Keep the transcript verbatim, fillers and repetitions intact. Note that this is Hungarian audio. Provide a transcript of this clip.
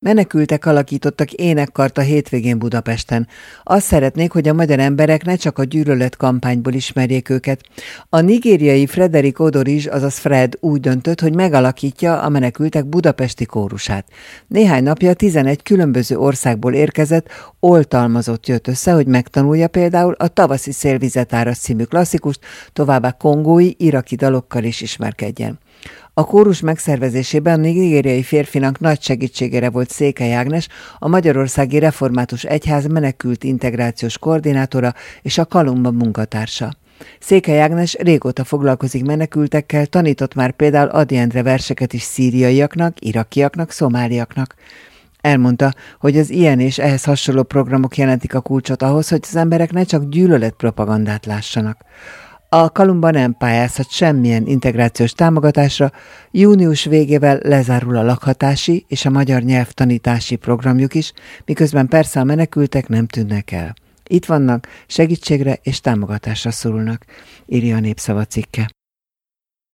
Menekültek alakítottak énekkart a hétvégén Budapesten. Azt szeretnék, hogy a magyar emberek ne csak a gyűlölet kampányból ismerjék őket. A nigériai Frederick Odorizs, azaz Fred úgy döntött, hogy megalakítja a menekültek budapesti kórusát. Néhány napja tizenegy különböző országból érkezett, oltalmazott jött össze, hogy megtanulja például a Tavaszi szélvizet árasz című klasszikust, továbbá kongói, iraki dalokkal is ismerkedjen. A kórus megszervezésében a nigériai férfinak nagy segítségére volt Székely Ágnes, a Magyarországi Református Egyház menekült integrációs koordinátora és a Kalumba munkatársa. Székely Ágnes régóta foglalkozik menekültekkel, tanított már például Ady Endre verseket is szíriaiaknak, irakiaknak, szomáliaknak. Elmondta, hogy az ilyen és ehhez hasonló programok jelentik a kulcsot ahhoz, hogy az emberek ne csak gyűlöletpropagandát lássanak. A Kalumba nem pályázhat semmilyen integrációs támogatásra, június végével lezárul a lakhatási és a magyar nyelvtanítási programjuk is, miközben persze a menekültek nem tűnnek el. Itt vannak, segítségre és támogatásra szorulnak, írja a Népszava cikke.